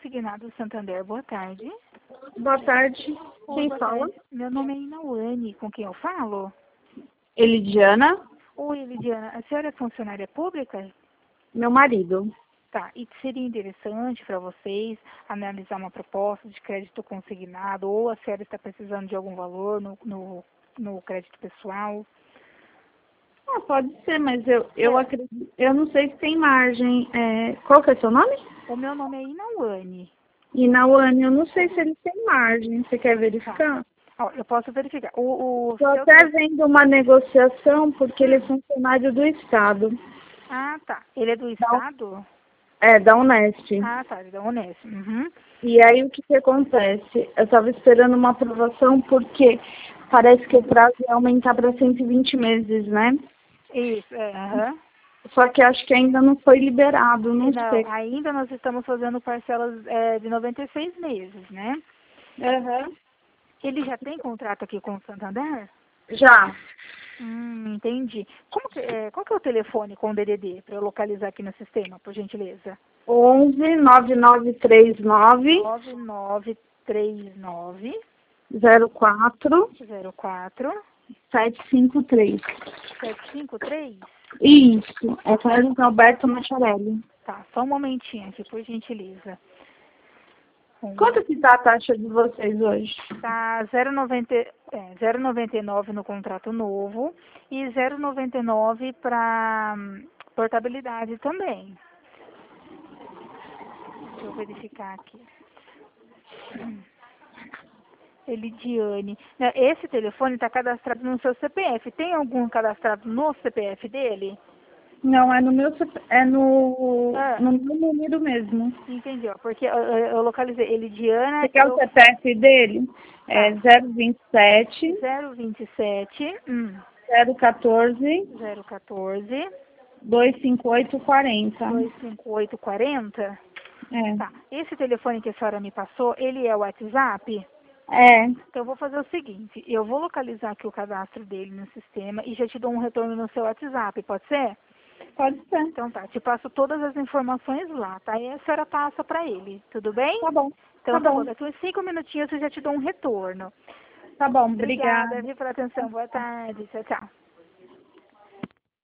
Consignado Santander, boa tarde. Boa tarde. Oi, Quem boa fala? tarde. Meu nome é Inauane, com quem eu falo? Elidiana, Oi, Lidiana, a senhora é funcionária pública? meu marido. Tá, e seria interessante para vocês analisar uma proposta de crédito consignado ou a senhora está precisando de algum valor no crédito pessoal? Ah, pode ser, mas eu acredito. Eu não sei se tem margem. Qual que é o seu nome? O meu nome é Inauane. E na UAN, eu não sei se ele tem margem. Você quer verificar? Ó, eu posso verificar. O Estou seu... até vendo uma negociação porque ele é funcionário do Estado. Ah, tá. Ele é do Da, Estado? da Unesp. Ah, tá, ele é da Unesp. Uhum. E aí o que acontece? Eu estava esperando uma aprovação porque parece que o prazo ia aumentar para 120 meses, né? Isso, aham. Só que acho que ainda não foi liberado, não Não, sei. ainda nós estamos fazendo parcelas de 96 meses, né? Aham. Ele já tem contrato aqui com o Santander? Já. Entendi. Qual que é o telefone com o DDD para eu localizar aqui no sistema, por gentileza? 11 9939 9939 04 04 753. 753? Isso, é Carlos Alberto Macharelli. Tá, só um momentinho aqui, por gentileza. Quanto que tá a taxa de vocês hoje? Tá 0,99 no contrato novo e 0,99 para portabilidade também. Deixa eu verificar aqui. Elidiane. Esse telefone está cadastrado no seu CPF. Tem algum cadastrado no CPF dele? Não, é no meu no Ah, meu número mesmo. entendi, ó, porque eu localizei Elidiana. Você quer o CPF dele? É Tá. 027 027 014 014 25840. 25840. É. Tá. Esse telefone que a senhora me passou, ele é o WhatsApp? É, Então eu vou fazer o seguinte, eu vou localizar aqui o cadastro dele no sistema e já te dou um retorno no seu WhatsApp, pode ser? pode ser. Então tá, te passo todas as informações lá, tá? E a senhora passa para ele, tudo bem? Tá bom. Então Tá tá bom, bom. daqui uns 5 minutinhos eu já te dou um retorno. Tá bom, Obrigada, obrigada. viu, pela atenção. Boa tarde, tchau, tchau.